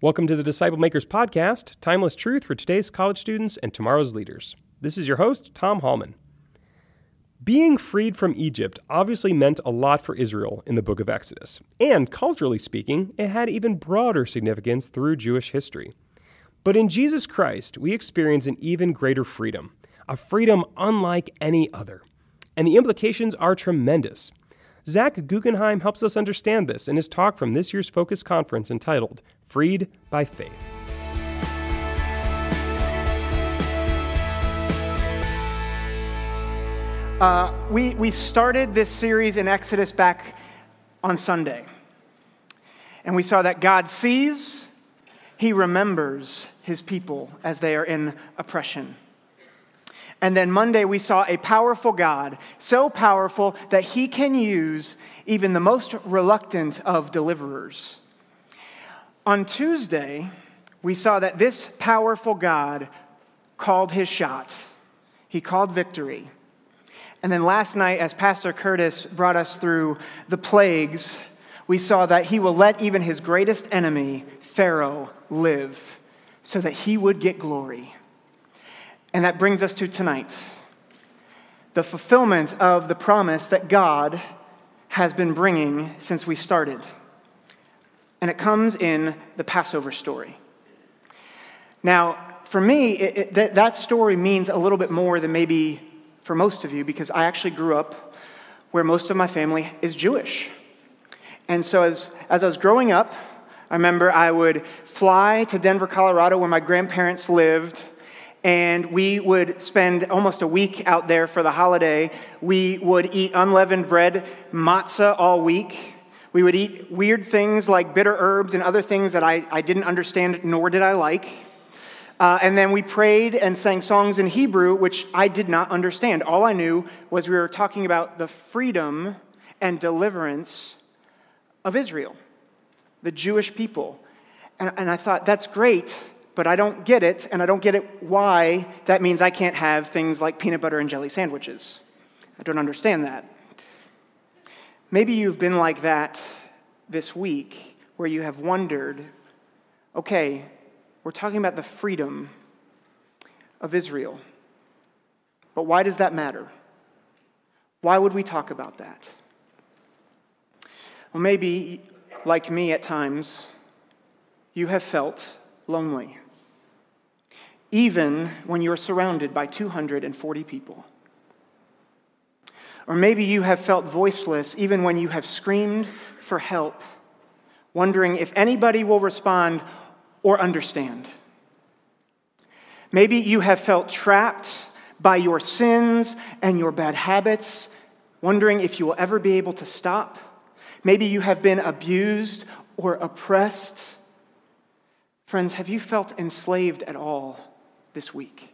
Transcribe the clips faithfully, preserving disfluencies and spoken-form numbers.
Welcome to the Disciple Makers Podcast, timeless truth for today's college students and tomorrow's leaders. This is your host, Tom Hallman. Being freed from Egypt obviously meant a lot for Israel in the book of Exodus, and culturally speaking, it had even broader significance through Jewish history. But in Jesus Christ, we experience an even greater freedom, a freedom unlike any other. And the implications are tremendous. Zach Guggenheim helps us understand this in his talk from this year's Focus Conference entitled, Freed by Faith. Uh, we, we started this series in Exodus back on Sunday. And we saw that God sees, He remembers His people as they are in oppression. And then Monday we saw a powerful God, so powerful that He can use even the most reluctant of deliverers. On Tuesday, we saw that this powerful God called His shot. He called victory. And then last night, as Pastor Curtis brought us through the plagues, we saw that He will let even His greatest enemy, Pharaoh, live so that He would get glory. And that brings us to tonight, the fulfillment of the promise that God has been bringing since we started. And it comes in the Passover story. Now, for me, it, it, that, that story means a little bit more than maybe for most of you, because I actually grew up where most of my family is Jewish. And so as, as I was growing up, I remember I would fly to Denver, Colorado, where my grandparents lived, and we would spend almost a week out there for the holiday. We would eat unleavened bread, matzah all week. We would eat weird things like bitter herbs and other things that I, I didn't understand, nor did I like. Uh, and then we prayed and sang songs in Hebrew, which I did not understand. All I knew was we were talking about the freedom and deliverance of Israel, the Jewish people. And, and I thought, that's great, but I don't get it, and I don't get it why that means I can't have things like peanut butter and jelly sandwiches. I don't understand that. Maybe you've been like that this week, where you have wondered, okay, we're talking about the freedom of Israel, but why does that matter? Why would we talk about that? Well, maybe, like me at times, you have felt lonely, even when you're surrounded by two hundred forty people. Or maybe you have felt voiceless, even when you have screamed for help, wondering if anybody will respond or understand. Maybe you have felt trapped by your sins and your bad habits, wondering if you will ever be able to stop. Maybe you have been abused or oppressed. Friends, have you felt enslaved at all this week?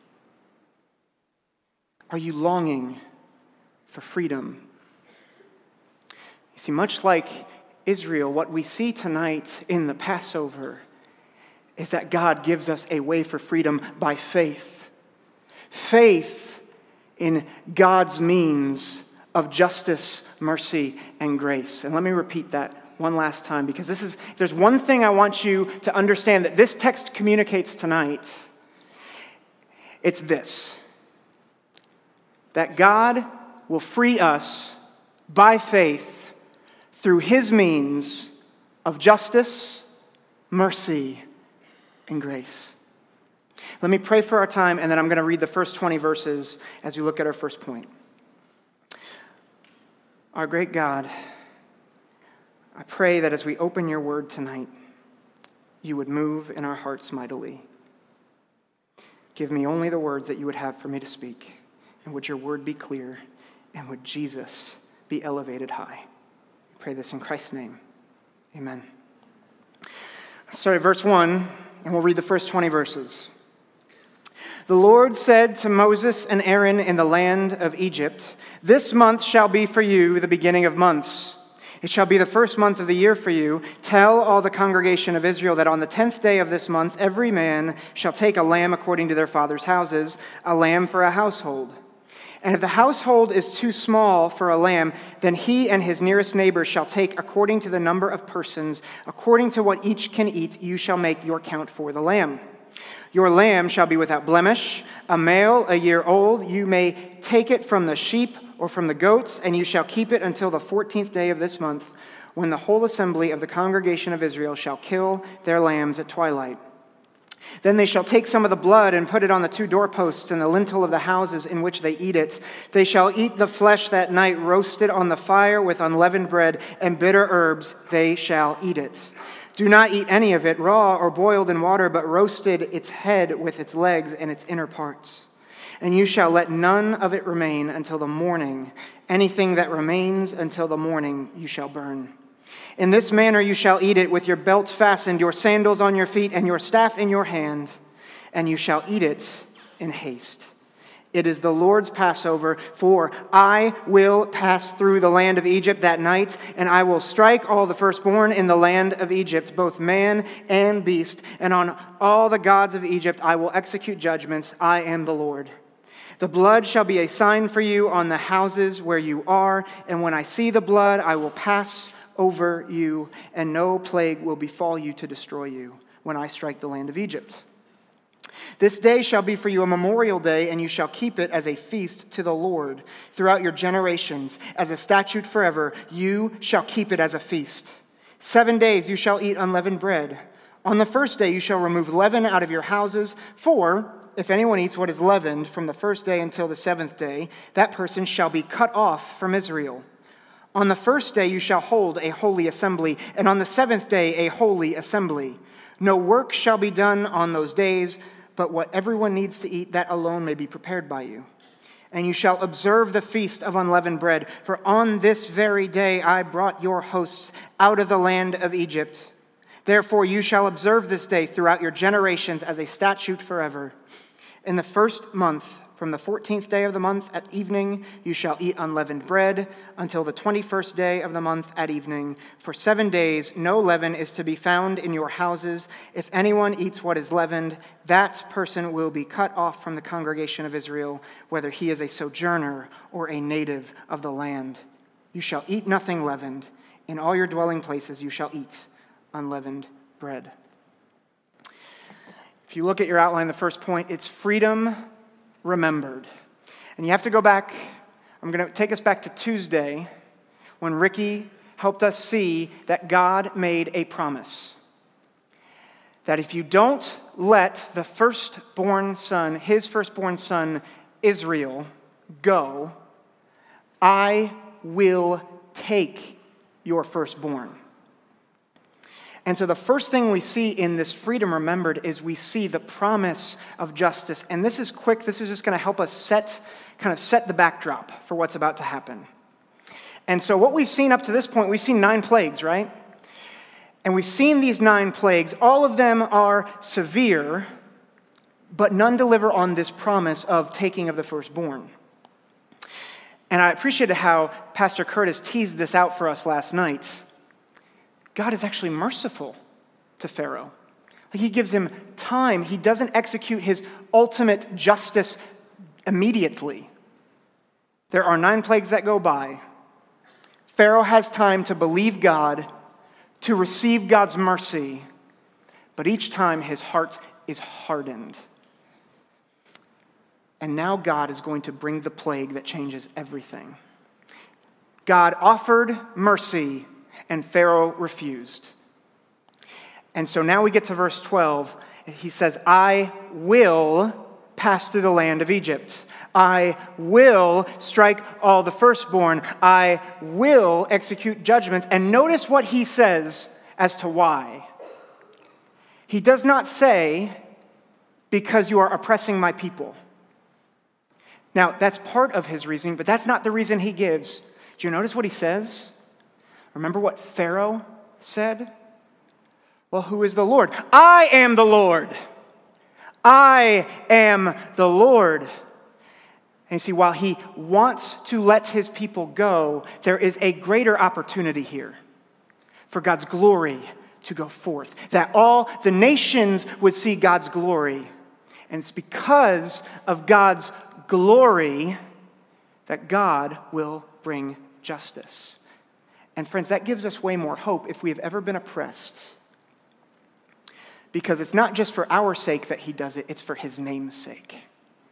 Are you longing for freedom? You see, much like Israel, what we see tonight in the Passover is that God gives us a way for freedom by faith. Faith in God's means of justice, mercy, and grace. And let me repeat that one last time, because this is, if there's one thing I want you to understand that this text communicates tonight, it's this: that God will free us by faith through His means of justice, mercy, and grace. Let me pray for our time, and then I'm going to read the first twenty verses as we look at our first point. Our great God, I pray that as we open your word tonight, you would move in our hearts mightily. Give me only the words that you would have for me to speak, and would your word be clear, and would Jesus be elevated high. I pray this in Christ's name. Amen. Start at verse one, and we'll read the first twenty verses. The Lord said to Moses and Aaron in the land of Egypt, "This month shall be for you the beginning of months. It shall be the first month of the year for you. Tell all the congregation of Israel that on the tenth day of this month, every man shall take a lamb according to their father's houses, a lamb for a household. And if the household is too small for a lamb, then he and his nearest neighbor shall take according to the number of persons, according to what each can eat, you shall make your count for the lamb. Your lamb shall be without blemish, a male a year old. You may take it from the sheep or from the goats, and you shall keep it until the fourteenth day of this month, when the whole assembly of the congregation of Israel shall kill their lambs at twilight. Then they shall take some of the blood and put it on the two doorposts and the lintel of the houses in which they eat it. They shall eat the flesh that night, roasted on the fire with unleavened bread and bitter herbs. They shall eat it. Do not eat any of it raw or boiled in water, but roasted its head with its legs and its inner parts. And you shall let none of it remain until the morning. Anything that remains until the morning you shall burn. In this manner you shall eat it, with your belt fastened, your sandals on your feet, and your staff in your hand, and you shall eat it in haste. It is the Lord's Passover, for I will pass through the land of Egypt that night, and I will strike all the firstborn in the land of Egypt, both man and beast, and on all the gods of Egypt I will execute judgments. I am the Lord. The blood shall be a sign for you on the houses where you are, and when I see the blood, I will pass over you, and no plague will befall you to destroy you when I strike the land of Egypt. This day shall be for you a memorial day, and you shall keep it as a feast to the Lord throughout your generations. As a statute forever, you shall keep it as a feast. Seven days you shall eat unleavened bread. On the first day you shall remove leaven out of your houses, for if anyone eats what is leavened from the first day until the seventh day, that person shall be cut off from Israel. On the first day you shall hold a holy assembly, and on the seventh day a holy assembly. No work shall be done on those days, but what everyone needs to eat, that alone may be prepared by you. And you shall observe the feast of unleavened bread, for on this very day I brought your hosts out of the land of Egypt. Therefore you shall observe this day throughout your generations as a statute forever. In the first month, from the fourteenth day of the month at evening, you shall eat unleavened bread until the twenty-first day of the month at evening. For seven days no leaven is to be found in your houses. If anyone eats what is leavened, that person will be cut off from the congregation of Israel, whether he is a sojourner or a native of the land. You shall eat nothing leavened. In all your dwelling places you shall eat unleavened bread. If you look at your outline, the first point, it's freedom remembered. And you have to go back, I'm going to take us back to Tuesday when Ricky helped us see that God made a promise. That if you don't let the firstborn son, his firstborn son, Israel, go, I will take your firstborn. And so the first thing we see in this freedom remembered is we see the promise of justice. And this is quick. This is just going to help us set, kind of set the backdrop for what's about to happen. And so what we've seen up to this point, we've seen nine plagues, right? And we've seen these nine plagues. All of them are severe, but none deliver on this promise of taking of the firstborn. And I appreciated how Pastor Curtis teased this out for us last night. God is actually merciful to Pharaoh. He gives him time. He doesn't execute his ultimate justice immediately. There are nine plagues that go by. Pharaoh has time to believe God, to receive God's mercy, but each time his heart is hardened. And now God is going to bring the plague that changes everything. God offered mercy, and Pharaoh refused. And so now we get to verse twelve. He says, I will pass through the land of Egypt. I will strike all the firstborn. I will execute judgments. And notice what he says as to why. He does not say, because you are oppressing my people. Now, that's part of his reasoning, but that's not the reason he gives. Do you notice what he says? Remember what Pharaoh said? Well, who is the Lord? I am the Lord. I am the Lord. And you see, while he wants to let his people go, there is a greater opportunity here for God's glory to go forth, that all the nations would see God's glory. And it's because of God's glory that God will bring justice. And friends, that gives us way more hope if we have ever been oppressed. Because it's not just for our sake that he does it, it's for his name's sake.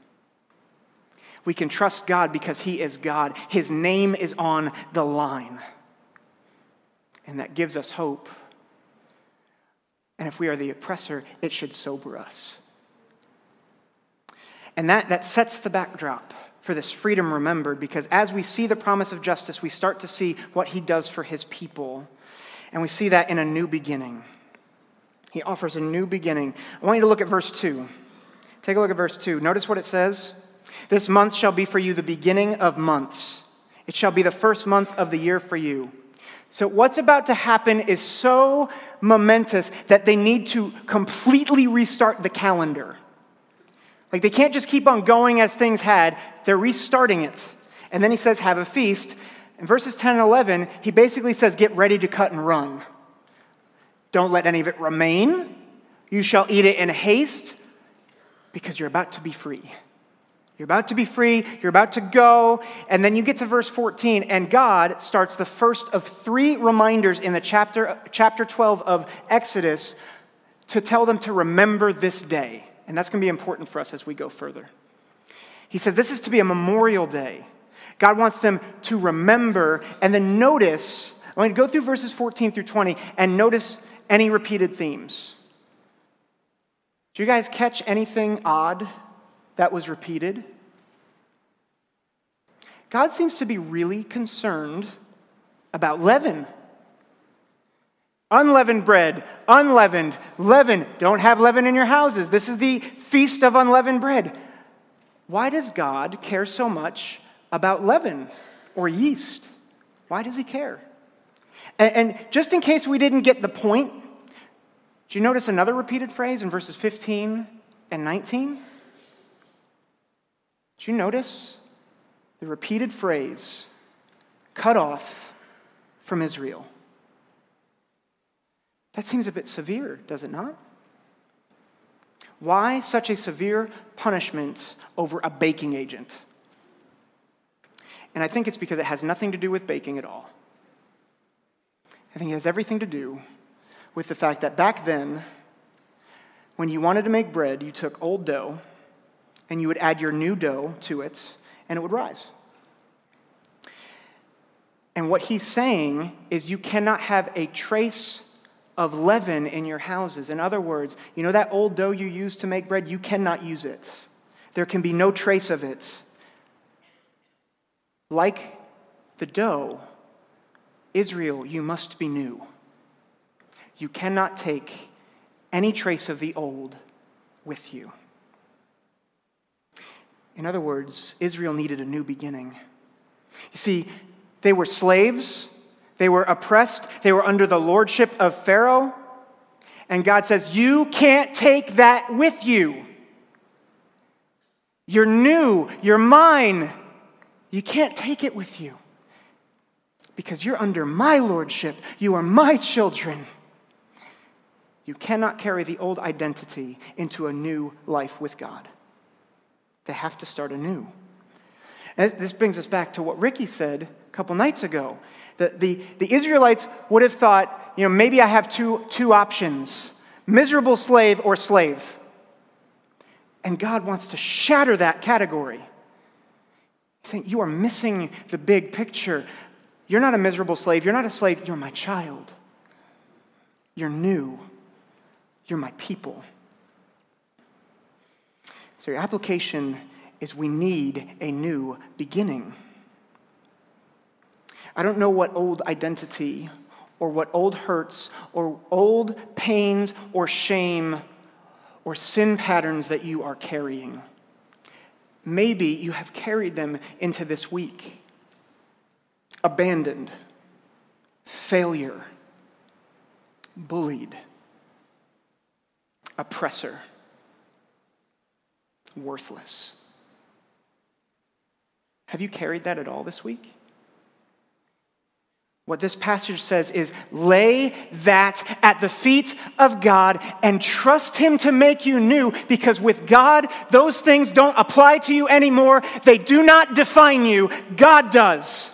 We can trust God because he is God. His name is on the line. And that gives us hope. And if we are the oppressor, it should sober us. And that, that sets the backdrop for this freedom remembered, because as we see the promise of justice, we start to see what he does for his people. And we see that in a new beginning. He offers a new beginning. I want you to look at verse two. Take a look at verse two. Notice what it says. This month shall be for you the beginning of months. It shall be the first month of the year for you. So what's about to happen is so momentous that they need to completely restart the calendar. Like they can't just keep on going as things had. They're restarting it. And then he says, have a feast. In verses ten and eleven, he basically says, get ready to cut and run. Don't let any of it remain. You shall eat it in haste because you're about to be free. You're about to be free. You're about to go. And then you get to verse fourteen, and God starts the first of three reminders in the chapter, chapter twelve of Exodus to tell them to remember this day. And that's going to be important for us as we go further. He said this is to be a memorial day. God wants them to remember, and then notice, I'm going to go through verses fourteen through twenty and notice any repeated themes. Do you guys catch anything odd that was repeated? God seems to be really concerned about leaven. Unleavened bread, unleavened, leaven. Don't have leaven in your houses. This is the feast of unleavened bread. Why does God care so much about leaven or yeast? Why does he care? And, and just in case we didn't get the point, do you notice another repeated phrase in verses fifteen and nineteen? Do you notice the repeated phrase, cut off from Israel? That seems a bit severe, does it not? Why such a severe punishment over a baking agent? And I think it's because it has nothing to do with baking at all. I think it has everything to do with the fact that back then, when you wanted to make bread, you took old dough and you would add your new dough to it, and it would rise. And what he's saying is you cannot have a trace of leaven in your houses. In other words, you know that old dough you used to make bread? You cannot use it. There can be no trace of it. Like the dough, Israel, you must be new. You cannot take any trace of the old with you. In other words, Israel needed a new beginning. You see, they were slaves. They were oppressed. They were under the lordship of Pharaoh. And God says, you can't take that with you. You're new. You're mine. You can't take it with you. Because you're under my lordship. You are my children. You cannot carry the old identity into a new life with God. They have to start anew. And this brings us back to what Ricky said a couple nights ago. The, the, the Israelites would have thought, you know, maybe I have two, two options, miserable slave or slave. And God wants to shatter that category. He's saying, you are missing the big picture. You're not a miserable slave. You're not a slave. You're my child. You're new. You're my people. So your application is we need a new beginning. I don't know what old identity or what old hurts or old pains or shame or sin patterns that you are carrying. Maybe you have carried them into this week. Abandoned, failure, bullied, oppressor, worthless. Have you carried that at all this week? What this passage says is lay that at the feet of God and trust him to make you new, because with God, those things don't apply to you anymore. They do not define you. God does.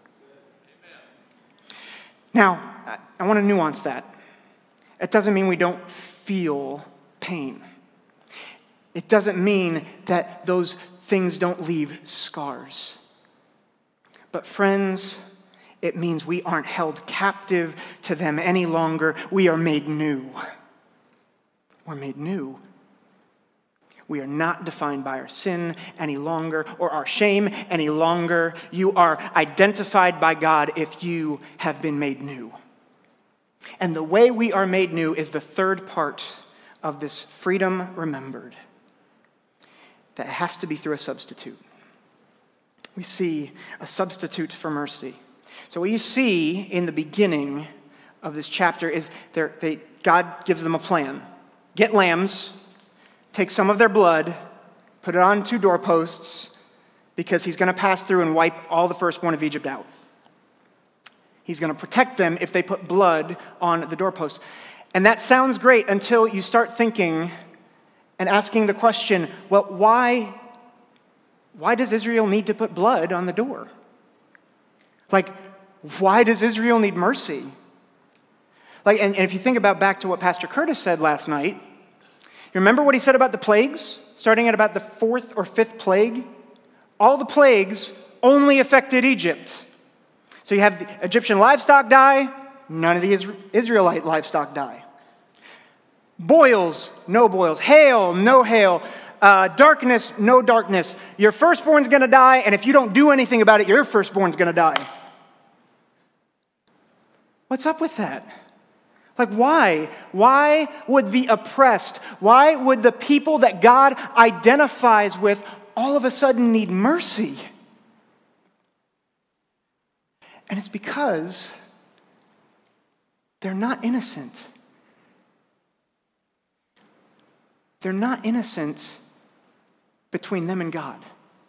Now, I want to nuance that. It doesn't mean we don't feel pain. It doesn't mean that those things don't leave scars. But friends, it means we aren't held captive to them any longer. We are made new. We're made new. We are not defined by our sin any longer or our shame any longer. You are identified by God if you have been made new. And the way we are made new is the third part of this freedom remembered. That it has to be through a substitute. We see a substitute for mercy. So what you see in the beginning of this chapter is they, God gives them a plan. Get lambs, take some of their blood, put it on two doorposts, because he's going to pass through and wipe all the firstborn of Egypt out. He's going to protect them if they put blood on the doorposts. And that sounds great until you start thinking and asking the question, well, why, why does Israel need to put blood on the door? Like, why does Israel need mercy? Like, and, and if you think about back to what Pastor Curtis said last night, you remember what he said about the plagues? Starting at about the fourth or fifth plague? All the plagues only affected Egypt. So you have the Egyptian livestock die, none of the Israelite livestock die. Boils, no boils. Hail, no hail. Uh, darkness, no darkness. Your firstborn's going to die, and if you don't do anything about it, your firstborn's going to die. What's up with that? Like, why? Why would the oppressed, why would the people that God identifies with all of a sudden need mercy? And it's because they're not innocent. They're not innocent between them and God.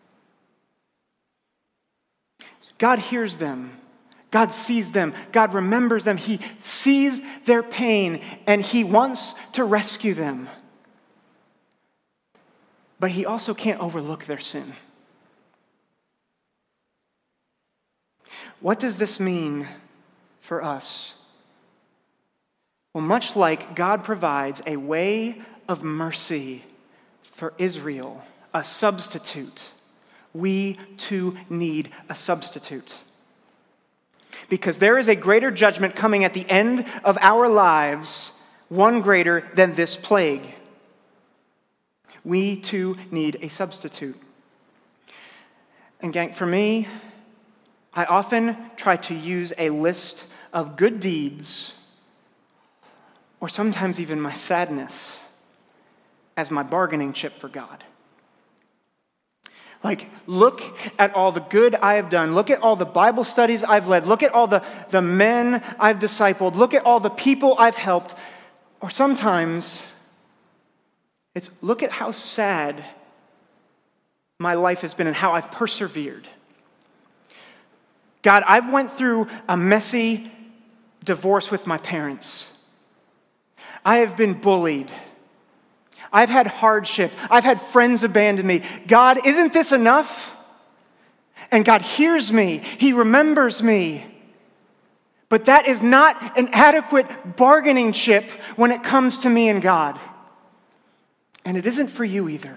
God hears them. God sees them. God remembers them. He sees their pain, and he wants to rescue them. But he also can't overlook their sin. What does this mean for us? Well, much like God provides a way of mercy for Israel, a substitute, we too need a substitute. Because there is a greater judgment coming at the end of our lives, one greater than this plague. We too need a substitute. And gang, for me, I often try to use a list of good deeds, or sometimes even my sadness, as my bargaining chip for God. Like, look at all the good I have done. Look at all the Bible studies I've led. Look at all the, the men I've discipled. Look at all the people I've helped. Or sometimes it's look at how sad my life has been and how I've persevered. God, I've went through a messy divorce with my parents. I have been bullied. I've had hardship. I've had friends abandon me. God, isn't this enough? And God hears me. He remembers me. But that is not an adequate bargaining chip when it comes to me and God. And it isn't for you either.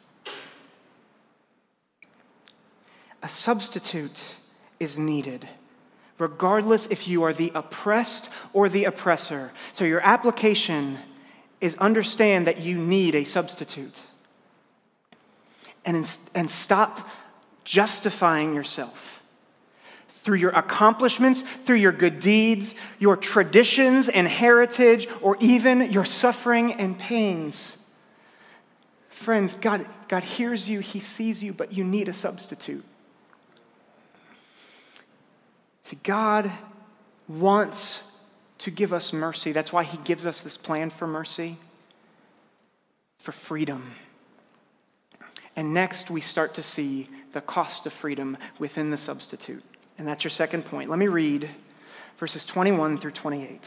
A substitute is needed, regardless if you are the oppressed or the oppressor. So your application is understand that you need a substitute. And, and stop justifying yourself through your accomplishments, through your good deeds, your traditions and heritage, or even your suffering and pains. Friends, God, God hears you, he sees you, but you need a substitute. See, God wants to give us mercy. That's why he gives us this plan for mercy, for freedom. And next, we start to see the cost of freedom within the substitute. And that's your second point. Let me read verses twenty-one through twenty-eight.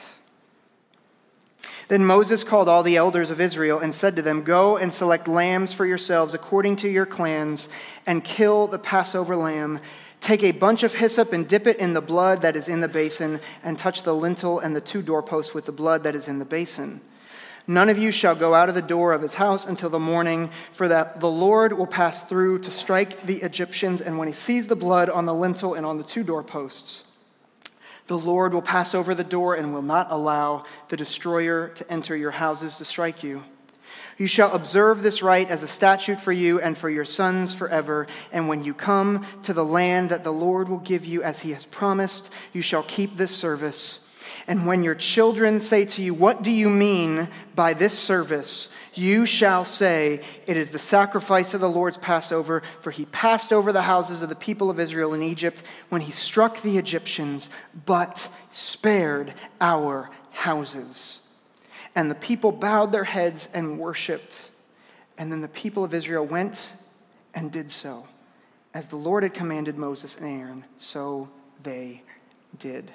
Then Moses called all the elders of Israel and said to them, "Go and select lambs for yourselves according to your clans, and kill the Passover lamb. Take a bunch of hyssop and dip it in the blood that is in the basin, and touch the lintel and the two doorposts with the blood that is in the basin. None of you shall go out of the door of his house until the morning, for that the Lord will pass through to strike the Egyptians, and when he sees the blood on the lintel and on the two doorposts, the Lord will pass over the door and will not allow the destroyer to enter your houses to strike you. You shall observe this rite as a statute for you and for your sons forever, and when you come to the land that the Lord will give you as he has promised, you shall keep this service. And when your children say to you, 'What do you mean by this service?' you shall say, 'It is the sacrifice of the Lord's Passover, for he passed over the houses of the people of Israel in Egypt when he struck the Egyptians, but spared our houses.' And the people bowed their heads and worshipped. And then the people of Israel went and did so. As the Lord had commanded Moses and Aaron, so they did."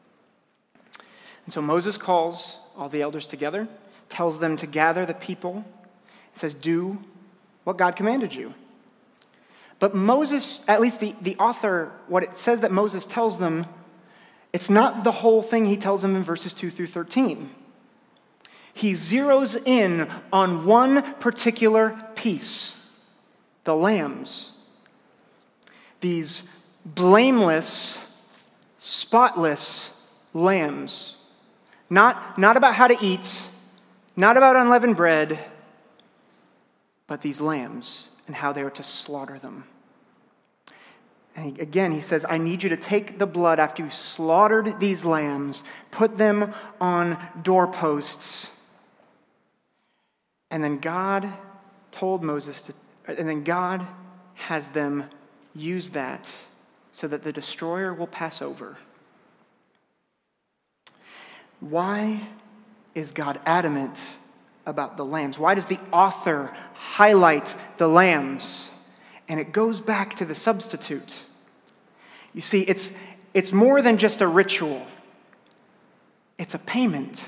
And so Moses calls all the elders together, tells them to gather the people, says, "Do what God commanded you." But Moses, at least the, the author, what it says that Moses tells them, it's not the whole thing he tells them in verses two through thirteen. He zeroes in on one particular piece, the lambs. These blameless, spotless lambs. Not, not about how to eat, not about unleavened bread, but these lambs and how they are to slaughter them. And he, again, he says, "I need you to take the blood after you've slaughtered these lambs, put them on doorposts." And then God told Moses to, and then God has them use that so that the destroyer will pass over. Why is God adamant about the lambs? Why does the author highlight the lambs? And it goes back to the substitute. You see, it's, it's more than just a ritual. It's a payment.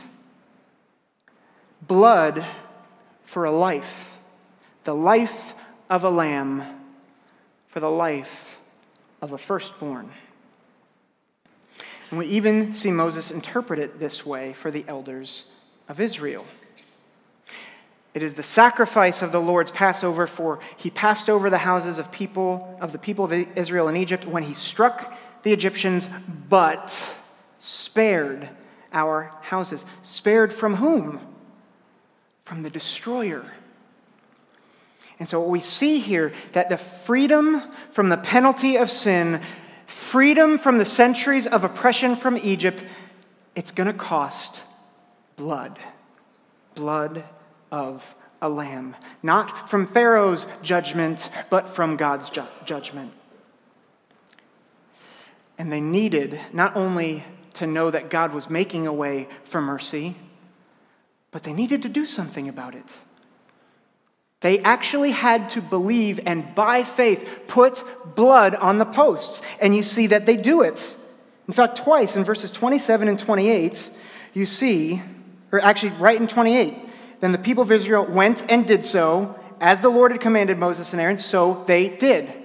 Blood for a life. The life of a lamb for the life of a firstborn. And we even see Moses interpret it this way for the elders of Israel. It is the sacrifice of the Lord's Passover, for he passed over the houses of people of the people of Israel in Egypt when he struck the Egyptians, but spared our houses. Spared from whom? From the destroyer. And so what we see here, that the freedom from the penalty of sin, freedom from the centuries of oppression from Egypt, it's going to cost blood. Blood of a lamb. Not from Pharaoh's judgment, but from God's ju- judgment. And they needed not only to know that God was making a way for mercy, but they needed to do something about it. They actually had to believe and by faith put blood on the posts. And you see that they do it. In fact, twice in verses twenty-seven and twenty-eight, you see, or actually right in twenty-eight, then the people of Israel went and did so, as the Lord had commanded Moses and Aaron, so they did.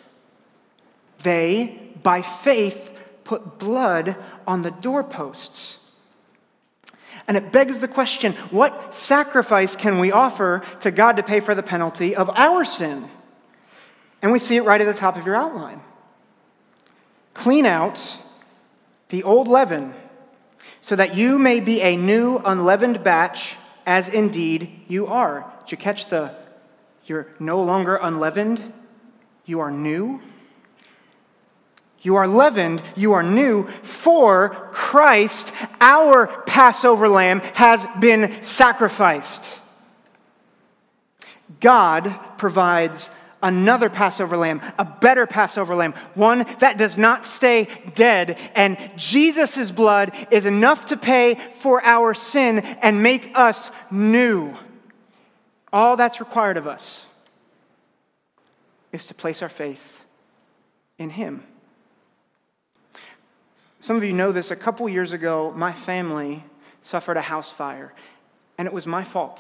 They, by faith, put blood on the doorposts. And it begs the question, what sacrifice can we offer to God to pay for the penalty of our sin? And we see it right at the top of your outline. Clean out the old leaven, so that you may be a new unleavened batch, as indeed you are. Did you catch the, you're no longer unleavened, you are new? You are leavened, you are new, for Christ, our Passover lamb, has been sacrificed. God provides another Passover lamb, a better Passover lamb, one that does not stay dead. And Jesus' blood is enough to pay for our sin and make us new. All that's required of us is to place our faith in him. Some of you know this. A couple years ago, my family suffered a house fire, and it was my fault.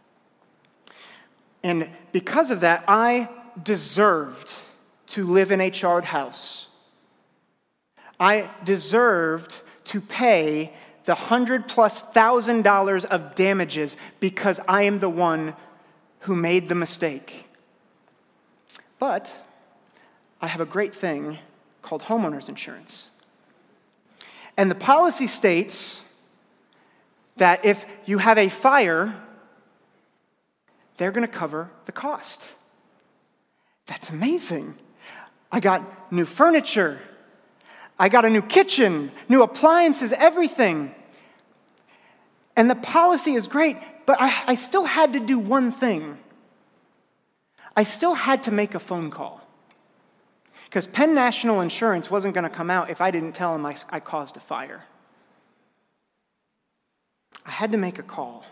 And because of that, I deserved to live in a charred house. I deserved to pay the hundred plus thousand dollars of damages because I am the one who made the mistake. But I have a great thing called homeowners insurance. And the policy states that if you have a fire, they're going to cover the cost. That's amazing. I got new furniture. I got a new kitchen, new appliances, everything. And the policy is great, but I, I still had to do one thing. I still had to make a phone call. Because Penn National Insurance wasn't going to come out if I didn't tell them I, I caused a fire. I had to make a call.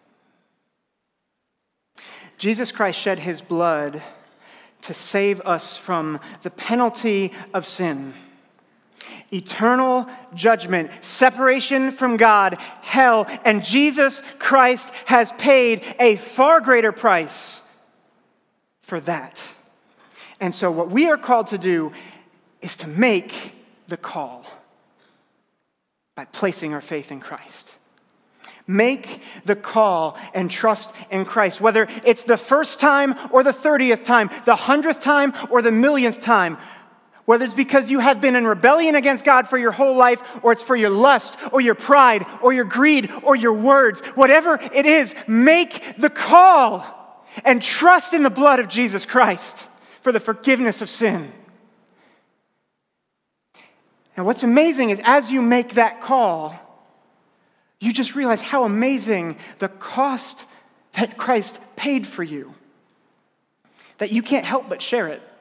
Jesus Christ shed his blood to save us from the penalty of sin. Eternal judgment, separation from God, hell, and Jesus Christ has paid a far greater price for that. And so what we are called to do is to make the call by placing our faith in Christ. Make the call and trust in Christ, whether it's the first time or the thirtieth time, the hundredth time or the millionth time, whether it's because you have been in rebellion against God for your whole life, or it's for your lust or your pride or your greed or your words, whatever it is, make the call and trust in the blood of Jesus Christ for the forgiveness of sin. And what's amazing is as you make that call, you just realize how amazing the cost that Christ paid for you, that you can't help but share it.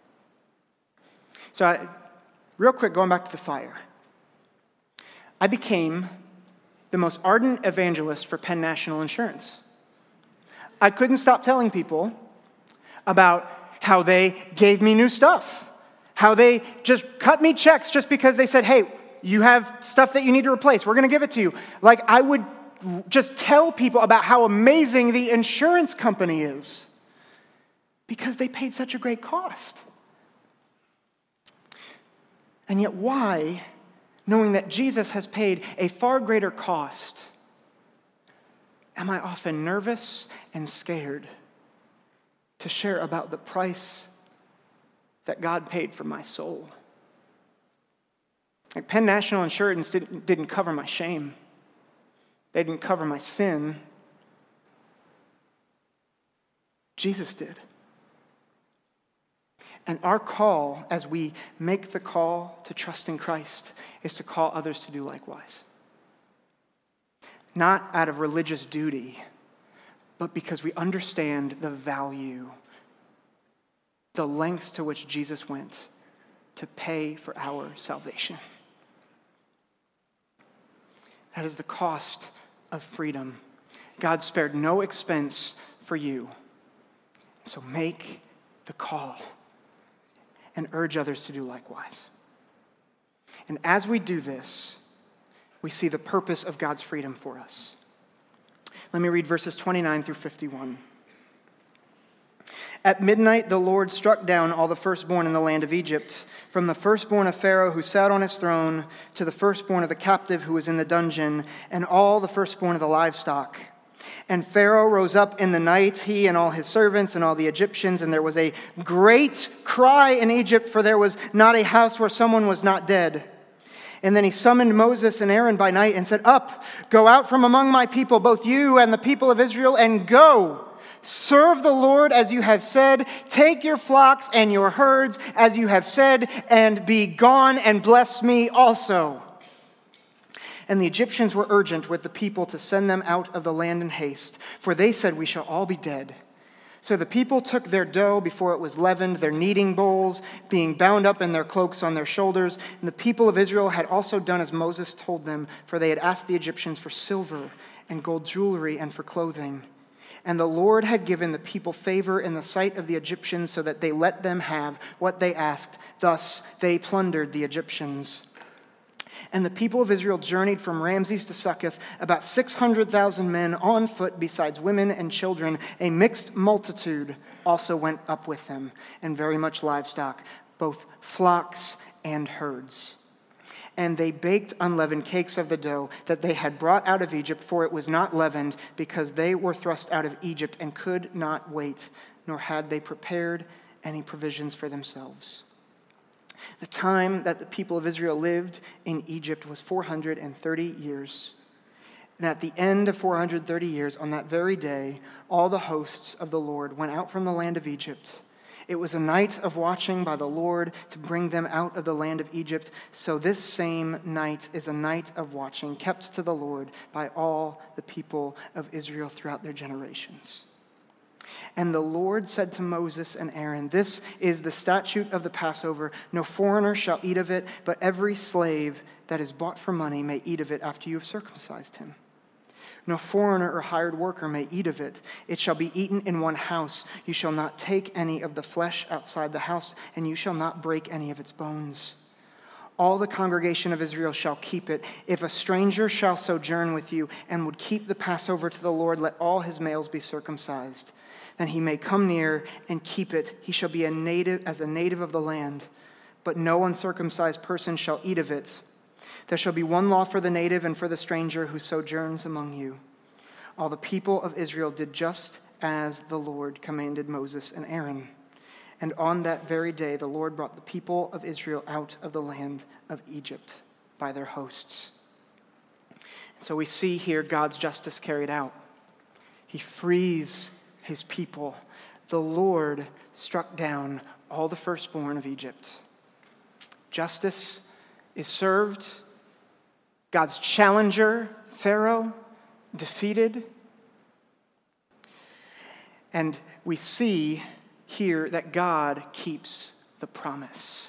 So I, real quick, going back to the fire. I became the most ardent evangelist for Penn National Insurance. I couldn't stop telling people about how they gave me new stuff, how they just cut me checks just because they said, hey, you have stuff that you need to replace. We're going to give it to you. Like, I would just tell people about how amazing the insurance company is because they paid such a great cost. And yet why, knowing that Jesus has paid a far greater cost, am I often nervous and scared to share about the price that God paid for my soul? Like Penn National Insurance didn't, didn't cover my shame. They didn't cover my sin. Jesus did. And our call, as we make the call to trust in Christ, is to call others to do likewise. Not out of religious duty, but because we understand the value, the lengths to which Jesus went to pay for our salvation. That is the cost of freedom. God spared no expense for you. So make the call and urge others to do likewise. And as we do this, we see the purpose of God's freedom for us. Let me read verses twenty-nine through fifty-one. At midnight, the Lord struck down all the firstborn in the land of Egypt, from the firstborn of Pharaoh who sat on his throne to the firstborn of the captive who was in the dungeon, and all the firstborn of the livestock. And Pharaoh rose up in the night, he and all his servants and all the Egyptians, and there was a great cry in Egypt, for there was not a house where someone was not dead. And then he summoned Moses and Aaron by night and said, "Up, go out from among my people, both you and the people of Israel, and go. Serve the Lord as you have said. Take your flocks and your herds as you have said, and be gone and bless me also." And the Egyptians were urgent with the people to send them out of the land in haste, for they said, "We shall all be dead." So the people took their dough before it was leavened, their kneading bowls being bound up in their cloaks on their shoulders. And the people of Israel had also done as Moses told them, for they had asked the Egyptians for silver and gold jewelry and for clothing. And the Lord had given the people favor in the sight of the Egyptians, so that they let them have what they asked. Thus they plundered the Egyptians. And the people of Israel journeyed from Ramses to Succoth, about six hundred thousand men on foot, besides women and children. A mixed multitude also went up with them, and very much livestock, both flocks and herds. And they baked unleavened cakes of the dough that they had brought out of Egypt, for it was not leavened, because they were thrust out of Egypt and could not wait, nor had they prepared any provisions for themselves. The time that the people of Israel lived in Egypt was four hundred thirty years. And at the end of four hundred thirty years, on that very day, all the hosts of the Lord went out from the land of Egypt. It was a night of watching by the Lord to bring them out of the land of Egypt. So this same night is a night of watching kept to the Lord by all the people of Israel throughout their generations. And the Lord said to Moses and Aaron, "This is the statute of the Passover. No foreigner shall eat of it, but every slave that is bought for money may eat of it after you have circumcised him. No foreigner or hired worker may eat of it. It shall be eaten in one house. You shall not take any of the flesh outside the house, and you shall not break any of its bones. All the congregation of Israel shall keep it. If a stranger shall sojourn with you and would keep the Passover to the Lord, let all his males be circumcised. Then he may come near and keep it. He shall be a native as a native of the land, but no uncircumcised person shall eat of it. There shall be one law for the native and for the stranger who sojourns among you." All the people of Israel did just as the Lord commanded Moses and Aaron. And on that very day, the Lord brought the people of Israel out of the land of Egypt by their hosts. And so we see here God's justice carried out. He frees his people. The Lord struck down all the firstborn of Egypt. Justice is served. God's challenger, Pharaoh, defeated. And we see here that God keeps the promise.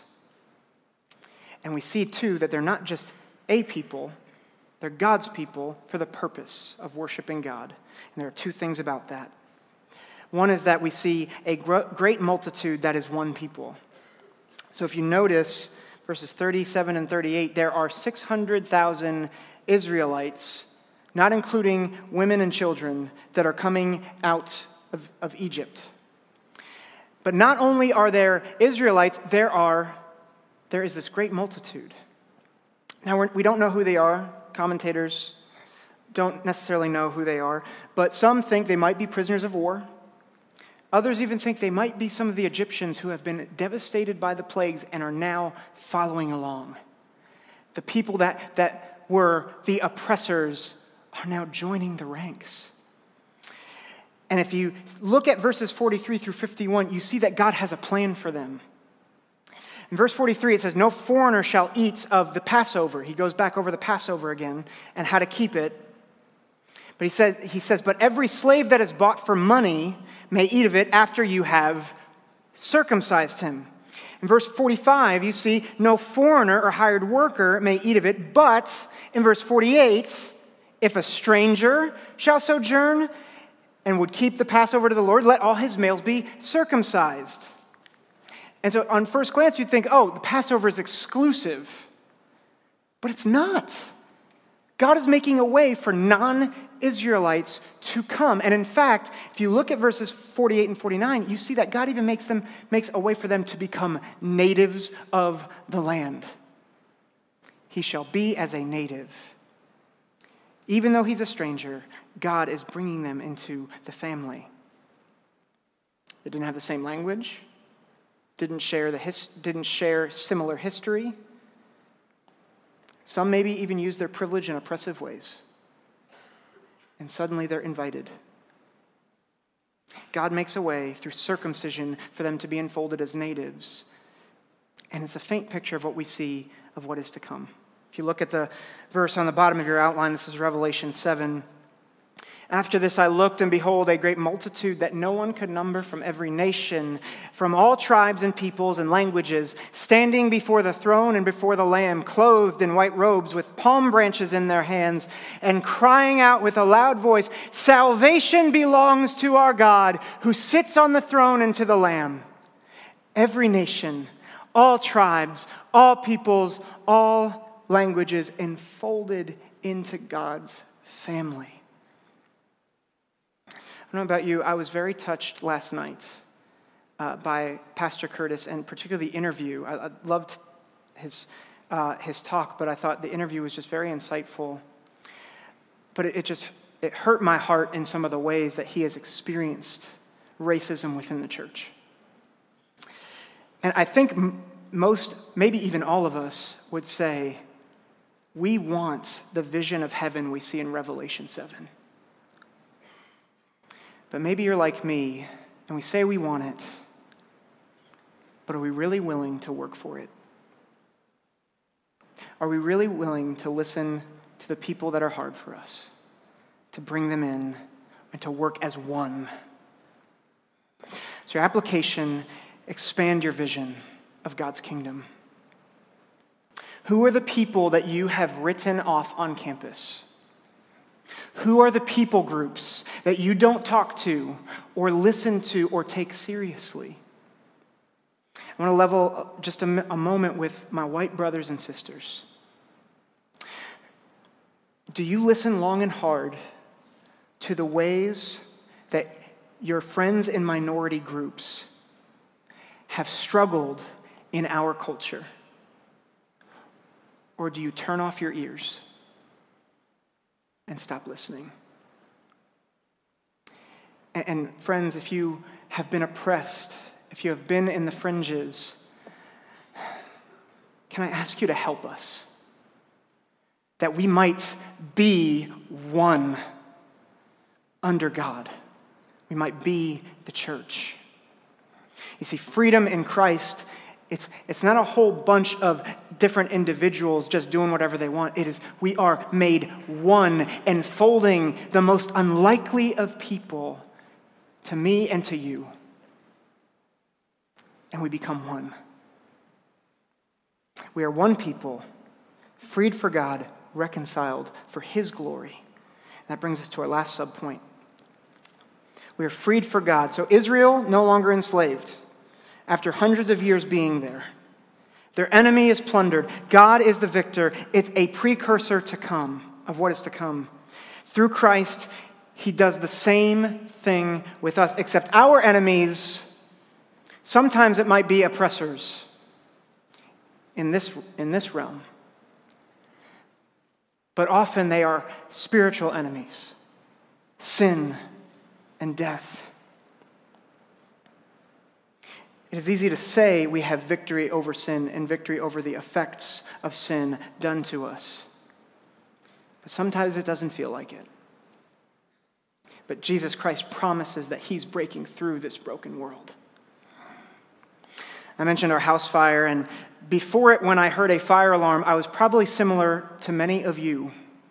And we see, too, that they're not just a people, they're God's people for the purpose of worshiping God. And there are two things about that. One is that we see a great multitude that is one people. So if you notice verses thirty-seven and thirty-eight, there are six hundred thousand Israelites, not including women and children, that are coming out of, of Egypt. But not only are there Israelites, there are there is this great multitude. Now, we're, we don't know who they are. Commentators don't necessarily know who they are, but some think they might be prisoners of war. Others even think they might be some of the Egyptians who have been devastated by the plagues and are now following along. The people that, that were the oppressors are now joining the ranks. And if you look at verses forty-three through fifty-one, you see that God has a plan for them. In verse forty-three, it says, "No foreigner shall eat of the Passover." He goes back over the Passover again and how to keep it. But he says, he says, "But every slave that is bought for money may eat of it after you have circumcised him." In verse forty-five, you see, "No foreigner or hired worker may eat of it." But in verse forty-eight, "If a stranger shall sojourn and would keep the Passover to the Lord, let all his males be circumcised." And so on first glance, you'd think, oh, the Passover is exclusive. But it's not. God is making a way for non-Israelites to come. And in fact, if you look at verses forty-eight and forty-nine, you see that God even makes them makes a way for them to become natives of the land. He shall be as a native. Even though he's a stranger, God is bringing them into the family. They didn't have the same language, didn't share the his, didn't share similar history. Some maybe even use their privilege in oppressive ways. And suddenly they're invited. God makes a way through circumcision for them to be enfolded as natives. And it's a faint picture of what we see of what is to come. If you look at the verse on the bottom of your outline, this is Revelation seven. "After this I looked, and behold, a great multitude that no one could number, from every nation, from all tribes and peoples and languages, standing before the throne and before the Lamb, clothed in white robes, with palm branches in their hands, and crying out with a loud voice, 'Salvation belongs to our God, who sits on the throne, and to the Lamb.' Every nation, all tribes, all peoples, all languages enfolded into God's family. I don't know about you, I was very touched last night uh, by Pastor Curtis, and particularly the interview. I, I loved his uh, his talk, but I thought the interview was just very insightful. But it, it just it hurt my heart in some of the ways that he has experienced racism within the church. And I think m- most, maybe even all of us, would say, we want the vision of heaven we see in Revelation seven. But maybe you're like me, and we say we want it, but are we really willing to work for it? Are we really willing to listen to the people that are hard for us, to bring them in, and to work as one? So your application, expand your vision of God's kingdom. Who are the people that you have written off on campus? Who are the people groups that you don't talk to or listen to or take seriously? I want to level just a, a moment with my white brothers and sisters. Do you listen long and hard to the ways that your friends in minority groups have struggled in our culture? Or do you turn off your ears and stop listening? And, and friends, if you have been oppressed, if you have been in the fringes, can I ask you to help us? That we might be one under God. We might be the church. You see, freedom in Christ, it's, it's not a whole bunch of different individuals just doing whatever they want. It is, we are made one, enfolding the most unlikely of people to me and to you. And we become one. We are one people, freed for God, reconciled for his glory. And that brings us to our last subpoint. We are freed for God. So Israel, no longer enslaved, after hundreds of years being there. Their enemy is plundered. God is the victor. It's a precursor to come, of what is to come. Through Christ, he does the same thing with us, except our enemies, sometimes it might be oppressors in this, in this realm. But often they are spiritual enemies, sin and death. It is easy to say we have victory over sin and victory over the effects of sin done to us. But sometimes it doesn't feel like it. But Jesus Christ promises that he's breaking through this broken world. I mentioned our house fire, and before it, when I heard a fire alarm, I was probably similar to many of you.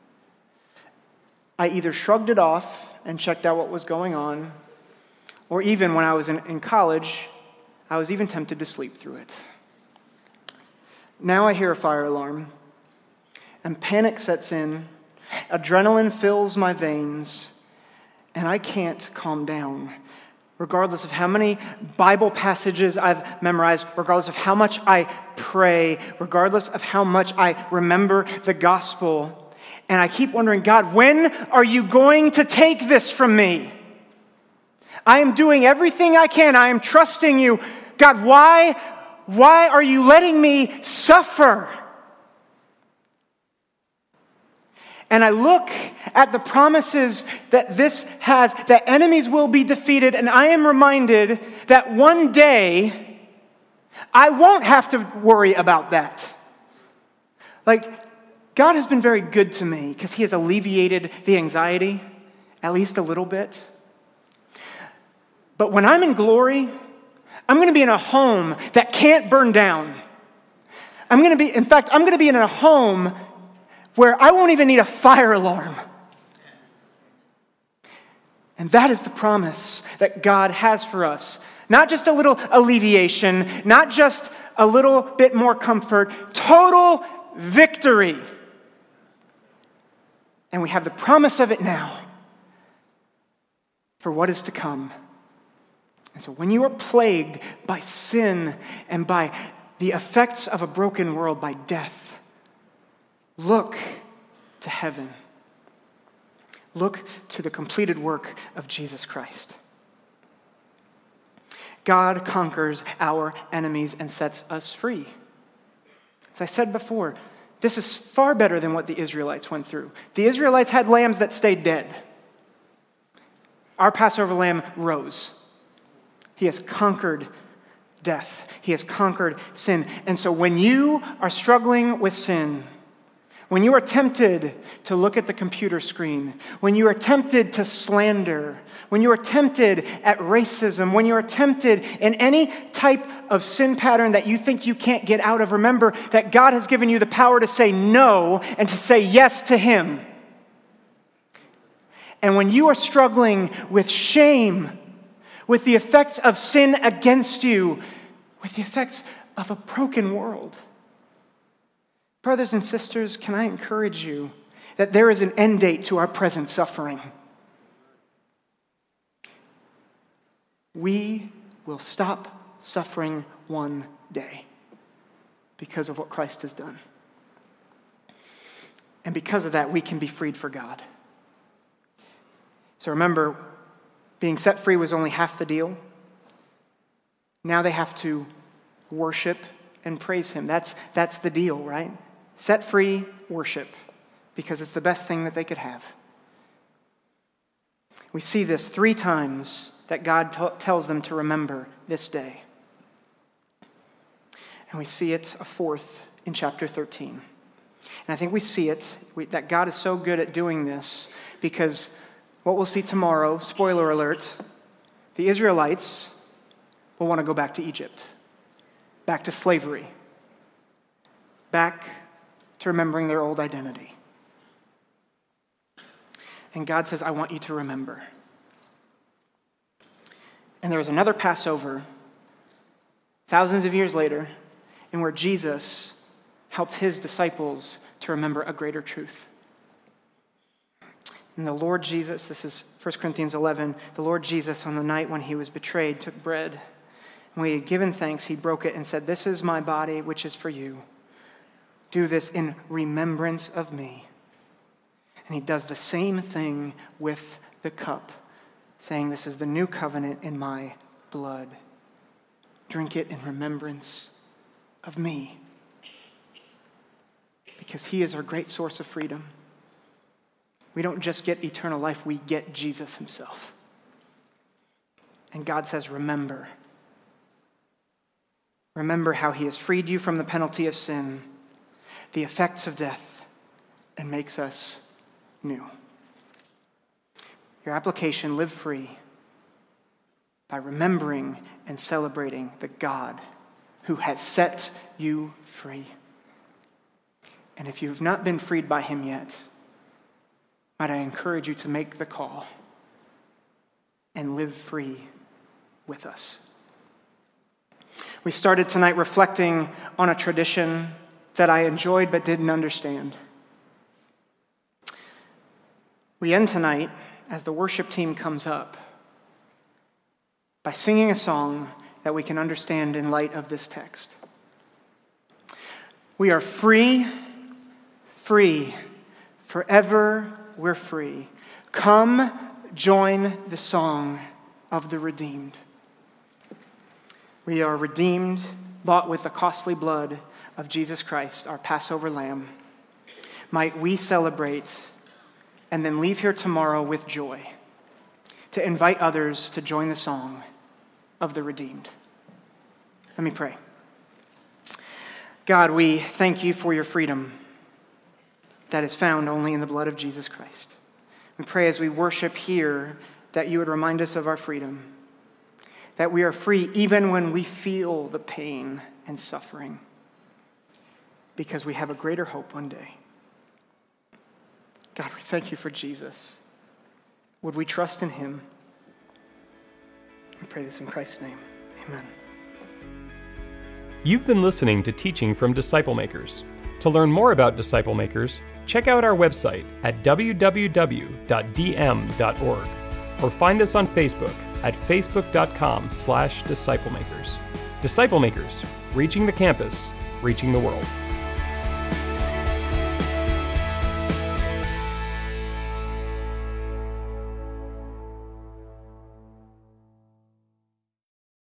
I either shrugged it off and checked out what was going on, or even when I was in, in college, I was even tempted to sleep through it. Now I hear a fire alarm, and panic sets in, adrenaline fills my veins, and I can't calm down. Regardless of how many Bible passages I've memorized, regardless of how much I pray, regardless of how much I remember the gospel. And I keep wondering, God, when are you going to take this from me? I am doing everything I can. I am trusting you. God, why, why are you letting me suffer? And I look at the promises that this has, that enemies will be defeated, and I am reminded that one day I won't have to worry about that. Like, God has been very good to me because he has alleviated the anxiety, at least a little bit. But when I'm in glory, I'm going to be in a home that can't burn down. I'm going to be, in fact, I'm going to be in a home where I won't even need a fire alarm. And that is the promise that God has for us. Not just a little alleviation, not just a little bit more comfort, total victory. And we have the promise of it now for what is to come. And so when you are plagued by sin and by the effects of a broken world, by death, Look to heaven. Look to the completed work of Jesus Christ. God conquers our enemies and sets us free. As I said before, this is far better than what the Israelites went through. The Israelites had lambs that stayed dead. Our Passover lamb rose. He has conquered death. He has conquered sin. And so when you are struggling with sin, when you are tempted to look at the computer screen, when you are tempted to slander, when you are tempted at racism, when you are tempted in any type of sin pattern that you think you can't get out of, remember that God has given you the power to say no and to say yes to Him. And when you are struggling with shame, with the effects of sin against you, with the effects of a broken world, brothers and sisters, can I encourage you that there is an end date to our present suffering? We will stop suffering one day because of what Christ has done. And because of that, we can be freed for God. So remember, being set free was only half the deal. Now they have to worship and praise Him. That's, that's the deal, right? Set free, worship, because it's the best thing that they could have. We see this three times that God t- tells them to remember this day. And we see it a fourth in chapter thirteen. And I think we see it, we, that God is so good at doing this because what we'll see tomorrow, spoiler alert, the Israelites will want to go back to Egypt, back to slavery, back to remembering their old identity. And God says, I want you to remember. And there was another Passover thousands of years later in where Jesus helped His disciples to remember a greater truth. And the Lord Jesus, this is First Corinthians eleven, the Lord Jesus on the night when He was betrayed took bread. And when He had given thanks, He broke it and said, this is my body, which is for you. Do this in remembrance of me. And He does the same thing with the cup, saying, this is the new covenant in my blood. Drink it in remembrance of me. Because He is our great source of freedom. We don't just get eternal life, we get Jesus Himself. And God says, remember. Remember how He has freed you from the penalty of sin, the effects of death, and makes us new. Your application, live free by remembering and celebrating the God who has set you free. And if you have not been freed by Him yet, might I encourage you to make the call and live free with us. We started tonight reflecting on a tradition that I enjoyed but didn't understand. We end tonight, as the worship team comes up, by singing a song that we can understand in light of this text. We are free, free, forever we're free. Come join the song of the redeemed. We are redeemed, bought with the costly blood of Jesus Christ, our Passover lamb. Might we celebrate and then leave here tomorrow with joy to invite others to join the song of the redeemed. Let me pray. God, we thank you for your freedom that is found only in the blood of Jesus Christ. We pray as we worship here that you would remind us of our freedom, that we are free even when we feel the pain and suffering, because we have a greater hope one day. God, we thank you for Jesus. Would we trust in him? We pray this in Christ's name. Amen. You've been listening to teaching from Disciple Makers. To learn more about Disciple Makers, check out our website at w w w dot d m dot org or find us on Facebook at facebook dot com slash disciple makers. Disciple Makers, reaching the campus, reaching the world.